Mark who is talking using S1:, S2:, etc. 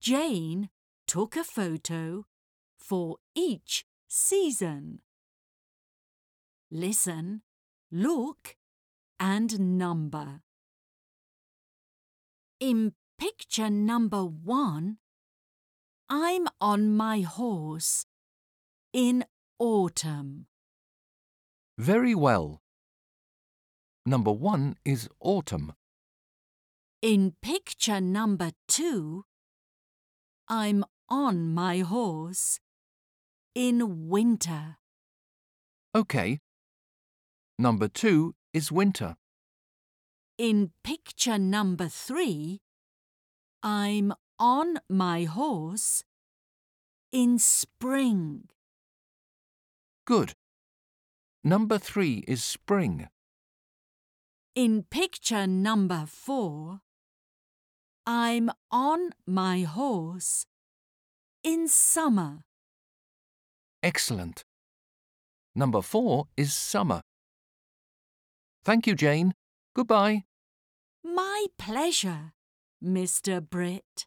S1: Jane took a photo for each season. Listen, look, and number. In picture number 1, I'm on my horse in autumn.
S2: Very well. Number 1 is autumn.
S1: In picture number 2, I'm on my horse in winter.
S2: OK. Number 2 is winter.
S1: In picture number 3, I'm on my horse in spring.
S2: Good. Number 3 is spring.
S1: In picture number 4, I'm on my horse in summer.
S2: Excellent. Number 4 is summer. Thank you, Jane. Goodbye.
S1: My pleasure, Mr. Britt.